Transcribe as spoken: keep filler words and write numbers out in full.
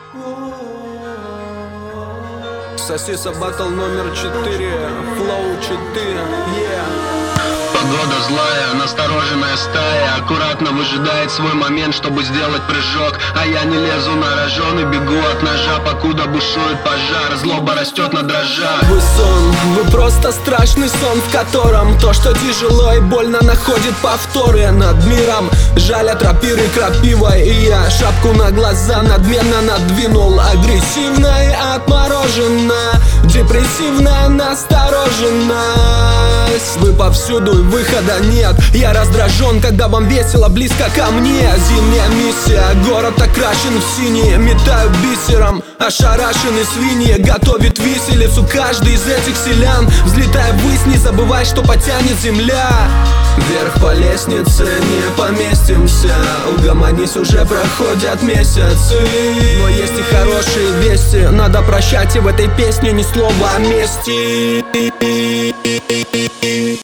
Сосиса батл номер четыре, флоу четыре, yeah. Погода злая, настороженная стая аккуратно выжидает свой момент, чтобы сделать прыжок. А я не лезу на рожон и бегу от ножа, покуда бушует пожар, злоба растет на дрожжах. Вы сон, вы просто страшный сон, в котором то, что тяжело и больно, находит повторы над миром. Жалят рапиры крапивой, и я шапку на глаза надменно надвинул. Агрессивно и отмороженно, депрессивная настороженность. Вы повсюду и выхода нет. Я раздражен, когда вам весело близко ко мне. Зимняя миссия, город окрашен в синий. Метаю бисером, ошарашены свиньи. Готовит виселицу каждый из этих селян. Взлетая ввысь, не забывай, что потянет земля. Вверх по лестнице не поместимся. Угомонись, уже проходят месяцы. Но есть и хорошие вести. Надо прощать, и в этой песне ни слова о мести.